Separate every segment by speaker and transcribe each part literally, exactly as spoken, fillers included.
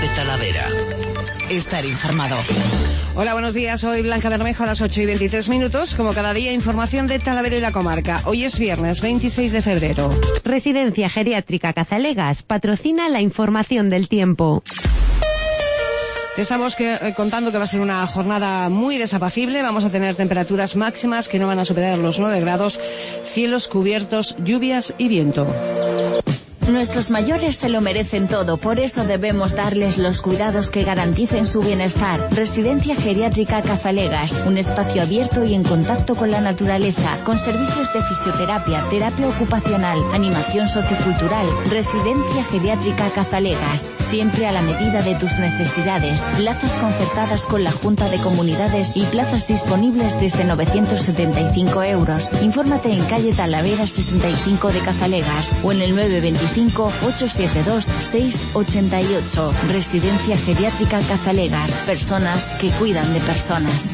Speaker 1: de Talavera. Estar informado.
Speaker 2: Hola, buenos días. Soy Blanca Bermejo a las ocho y veintitrés minutos. Como cada día, información de Talavera y la comarca. Hoy es viernes veintiséis de febrero.
Speaker 3: Residencia Geriátrica Cazalegas patrocina la información del tiempo.
Speaker 2: Te estamos que, eh, contando que va a ser una jornada muy desapacible. Vamos a tener temperaturas máximas que no van a superar los nueve grados, cielos cubiertos, lluvias y viento.
Speaker 4: Nuestros mayores se lo merecen todo, por eso debemos darles los cuidados que garanticen su bienestar. Residencia Geriátrica Cazalegas, un espacio abierto y en contacto con la naturaleza, con servicios de fisioterapia, terapia ocupacional, animación sociocultural. Residencia Geriátrica Cazalegas, siempre a la medida de tus necesidades. Plazas concertadas con la Junta de Comunidades y plazas disponibles desde novecientos setenta y cinco euros. Infórmate en calle Talavera sesenta y cinco de Cazalegas o en el nueve veinticinco ocho siete dos seis ocho ocho. Residencia Geriátrica Cazalegas. Personas que cuidan de personas.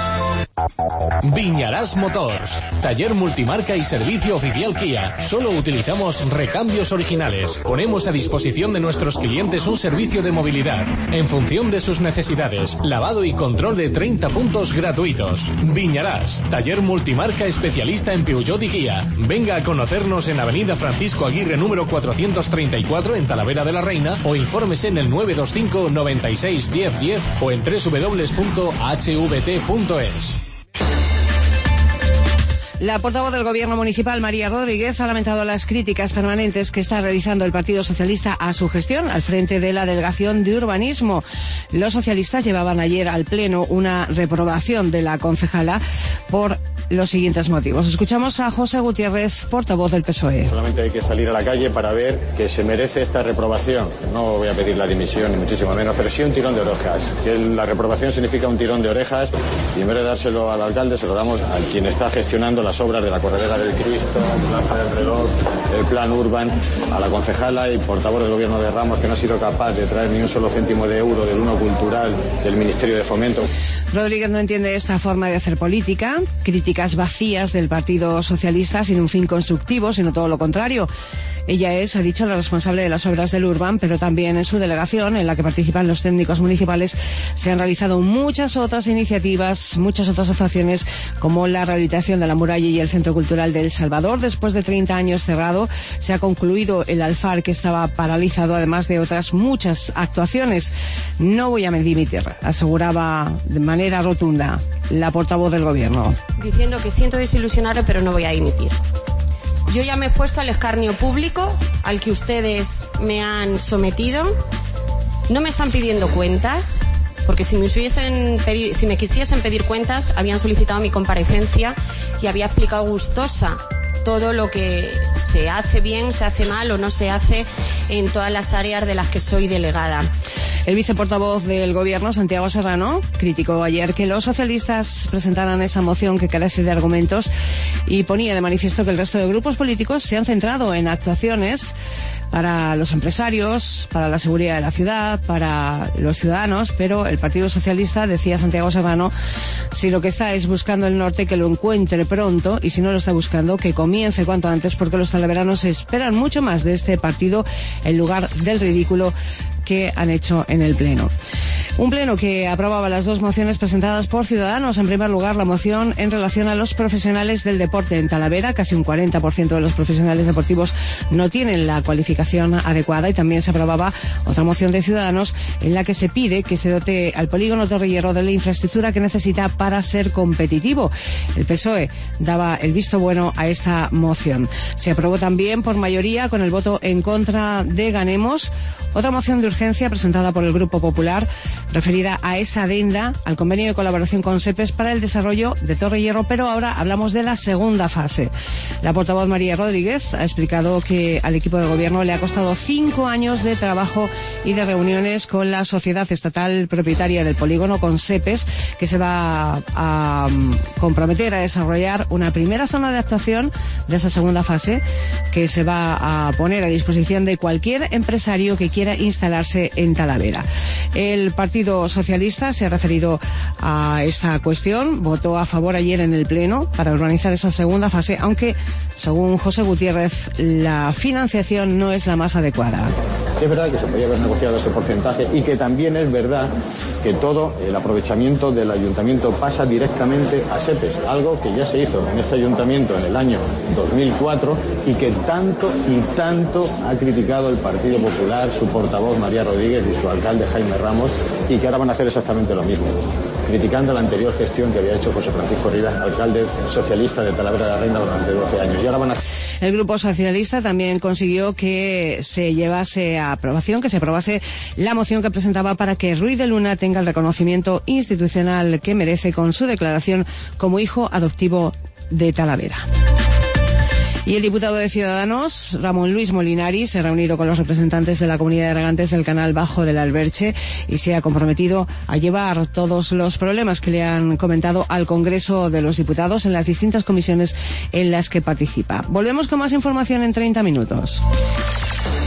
Speaker 5: Viñarás Motors, taller multimarca y servicio oficial Kia. Solo utilizamos recambios originales. Ponemos a disposición de nuestros clientes un servicio de movilidad en función de sus necesidades. Lavado y control de treinta puntos gratuitos. Viñarás, taller multimarca especialista en Peugeot y Kia. Venga a conocernos en Avenida Francisco Aguirre número cuatrocientos treinta y cuatro en Talavera de la Reina o infórmese en el nueve dos cinco noventa y seis diez diez o en doble u doble u doble u punto h v t punto es.
Speaker 2: La portavoz del Gobierno municipal, María Rodríguez, ha lamentado las críticas permanentes que está realizando el Partido Socialista a su gestión al frente de la Delegación de Urbanismo. Los socialistas llevaban ayer al Pleno una reprobación de la concejala por los siguientes motivos. Escuchamos a José Gutiérrez, portavoz del P S O E.
Speaker 6: Solamente hay que salir a la calle para ver que se merece esta reprobación. No voy a pedir la dimisión, ni muchísimo menos, pero sí un tirón de orejas. Que la reprobación significa un tirón de orejas y en vez de dárselo al alcalde, se lo damos a quien está gestionando las obras de la Corredera del Cristo, Plaza del Reloj, el Plan Urban, a la concejala y portavoz del Gobierno de Ramos, que no ha sido capaz de traer ni un solo céntimo de euro del uno cultural del Ministerio de Fomento.
Speaker 2: Rodríguez no entiende esta forma de hacer política, críticas vacías del Partido Socialista sin un fin constructivo, sino todo lo contrario. Ella es, ha dicho, la responsable de las obras del Urban, pero también en su delegación, en la que participan los técnicos municipales, se han realizado muchas otras iniciativas, muchas otras actuaciones, como la rehabilitación de la muralla y el Centro Cultural de El Salvador. Después de treinta años cerrado, se ha concluido el Alfar, que estaba paralizado, además de otras muchas actuaciones. No voy a dimitir, aseguraba de manera rotunda la portavoz del Gobierno.
Speaker 7: Diciendo que siento desilusionarme, pero no voy a dimitir. Yo ya me he puesto al escarnio público al que ustedes me han sometido. No me están pidiendo cuentas, porque si me, hubiesen pedi- si me quisiesen pedir cuentas, habían solicitado mi comparecencia y había explicado gustosa todo lo que se hace bien, se hace mal o no se hace en todas las áreas de las que soy delegada.
Speaker 2: El viceportavoz del Gobierno, Santiago Serrano, criticó ayer que los socialistas presentaran esa moción que carece de argumentos y ponía de manifiesto que el resto de grupos políticos se han centrado en actuaciones para los empresarios, para la seguridad de la ciudad, para los ciudadanos, pero el Partido Socialista, decía Santiago Serrano, si lo que está es buscando el norte, que lo encuentre pronto, y si no lo está buscando, que comience cuanto antes, porque los talaveranos esperan mucho más de este partido en lugar del ridículo que han hecho en el Pleno. Un Pleno que aprobaba las dos mociones presentadas por Ciudadanos. En primer lugar, la moción en relación a los profesionales del deporte en Talavera. Casi un cuarenta por ciento de los profesionales deportivos no tienen la cualificación adecuada. Y también se aprobaba otra moción de Ciudadanos en la que se pide que se dote al polígono Torre Hierro de la infraestructura que necesita para ser competitivo. El P S O E daba el visto bueno a esta moción. Se aprobó también por mayoría con el voto en contra de Ganemos otra moción de urgencia presentada por el Grupo Popular referida a esa adenda al convenio de colaboración con SEPES para el desarrollo de Torre Hierro, pero ahora hablamos de la segunda fase. La portavoz María Rodríguez ha explicado que al equipo de gobierno le ha costado cinco años de trabajo y de reuniones con la sociedad estatal propietaria del polígono, con SEPES, que se va a, a comprometer a desarrollar una primera zona de actuación de esa segunda fase que se va a poner a disposición de cualquier empresario que quiera instalarse en Talavera. El Partido Socialista se ha referido a esta cuestión, votó a favor ayer en el Pleno para organizar esa segunda fase, aunque, según José Gutiérrez, la financiación no es la más adecuada.
Speaker 6: Es verdad que se podía haber negociado ese porcentaje y que también es verdad que todo el aprovechamiento del ayuntamiento pasa directamente a SEPES, algo que ya se hizo en este ayuntamiento en el año dos mil cuatro y que tanto y tanto ha criticado el Partido Popular, su portavoz María Rodríguez y su alcalde Jaime Ramos, y que ahora van a hacer exactamente lo mismo, criticando la anterior gestión que había hecho José Francisco Rivas, alcalde socialista de Talavera de la Reina durante doce años. Y ahora van a...
Speaker 2: El Grupo Socialista también consiguió que se llevase a aprobación, que se aprobase la moción que presentaba para que Ruiz de Luna tenga el reconocimiento institucional que merece con su declaración como hijo adoptivo de Talavera. Y el diputado de Ciudadanos, Ramón Luis Molinari, se ha reunido con los representantes de la comunidad de regantes del canal Bajo del Alberche y se ha comprometido a llevar todos los problemas que le han comentado al Congreso de los Diputados en las distintas comisiones en las que participa. Volvemos con más información en treinta minutos.